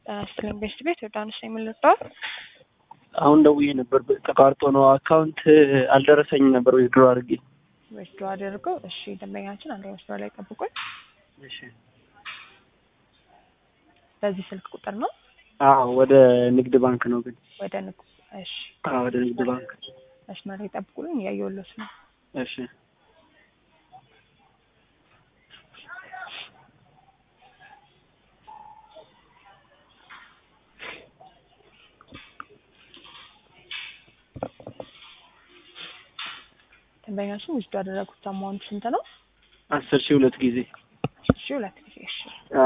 ስትልኝ ቤት ዮርዳኖስ ነው የምንለው። አሁን ደውዬ ነበር ተቋርጦ ነው አካውንት አልደረሰኝ ነበር ዊዝድሮ አድርጌ አድርገው። እሺ ደንበኛችን አንድ መስመር ላይ ጠብቁኝ። እሺ በዚህ ስልክ ቁጥር ነው? አዎ ወደ ንግድ ባንክ ነው ግን ወደ ንግድ። እሺ ወደ ንግድ ባንክ መስመር ላይ ጠብቁኝ እያየሁልዎት ነው። እሺ ደንበኛችን ውስጥ ያደረጉት አማውንት ስንት ነው? 10,000 ሁለት ጊዜ። 10,000 ሁለት ጊዜ። እሺ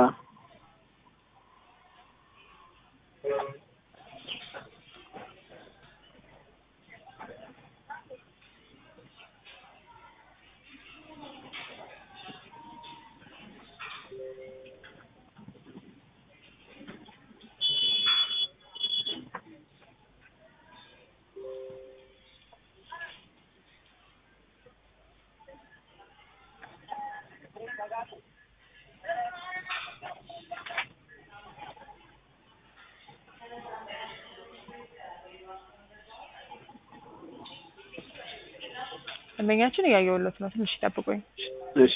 ደንበኛችን እያየሁልዎት ነው። ትንሽ ይጠብቁኝ። እሺ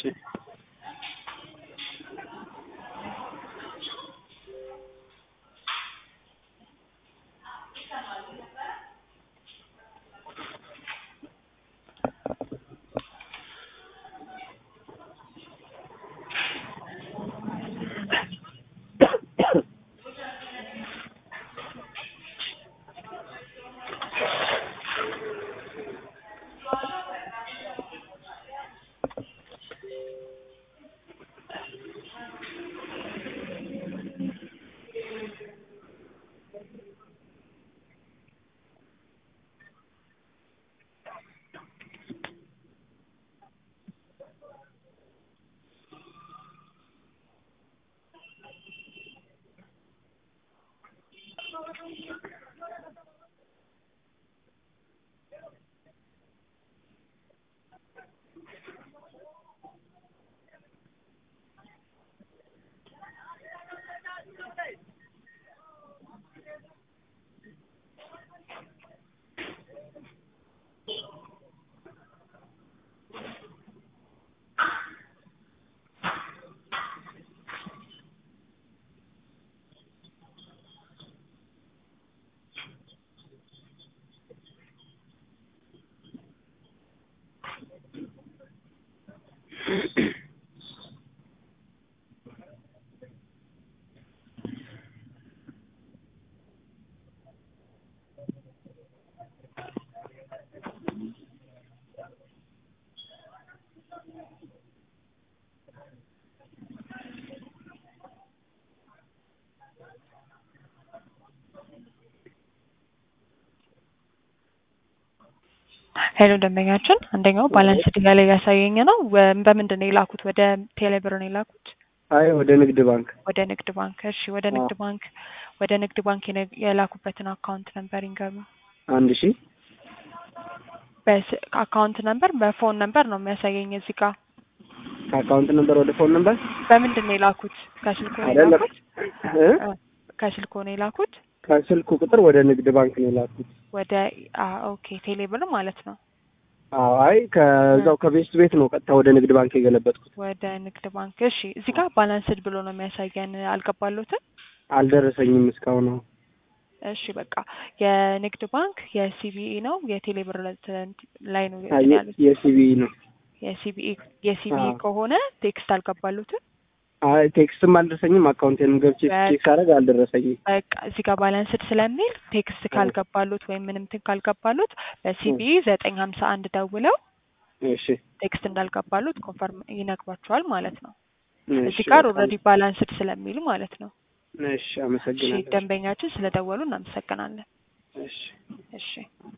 ሄሎ ደንበኛችን፣ አንደኛው ባላንስ እያለ ያሳየኝ ነው። በምንድን ነው የላኩት? ወደ ቴሌብር ነው የላኩት? አይ ወደ ንግድ ባንክ። ወደ ንግድ ባንክ። እሺ ወደ ንግድ ባንክ የላኩበትን አካውንት ነምበር ይንገሩ። 1,000 አካውንት ነምበር በፎን ነምበር ነው የሚያሳየኝ እዚህ ጋር። አካውንት ነምበር ወደ ፎን ነምበር። በምንድን ነው የላኩት? ከስልኩ ነው የላኩት? ከስልኩ ነው የላኩት? ከስልኩ ቁጥር ወደ ንግድ ባንክ ነው የላኩት። ወደ ኦኬ ቴሌብር ማለት ነው። አይ ከዛው ከቤስት ቤት ነው ቀጥታ ወደ ንግድ ባንክ የገለበጥኩት። ወደ ንግድ ባንክ። እሺ እዚህ ጋር ባላንስድ ብሎ ነው የሚያሳየን። አልገባሎትም? አልደረሰኝም እስካሁን ነው። እሺ በቃ የንግድ ባንክ የሲቢኢ ነው የቴሌብር ላይ ነው ያሉት? የሲቢኢ ነው። የሲቢኢ ከሆነ ቴክስት አልገባሎትም? አይ ቴክስትም አልደረሰኝም። አካውንቴንም ገብቼ ቼክ አደረግ አልደረሰኝም። በቃ እዚህ ጋር ባላንስድ ስለሚል ቴክስት ካልገባሎት ወይም ምንም እንትን ካልገባሎት በሲቢኢ 951 ደውለው እሺ ቴክስት እንዳልገባሎት ኮንፈርም ይነግሯቸዋል ማለት ነው። እዚህ ጋር ኦልሬዲ ባላንስድ ስለሚል ማለት ነው። እሺ አመሰግናለሁ። ደንበኛችን ስለደወሉ እናመሰግናለን። እሺ እሺ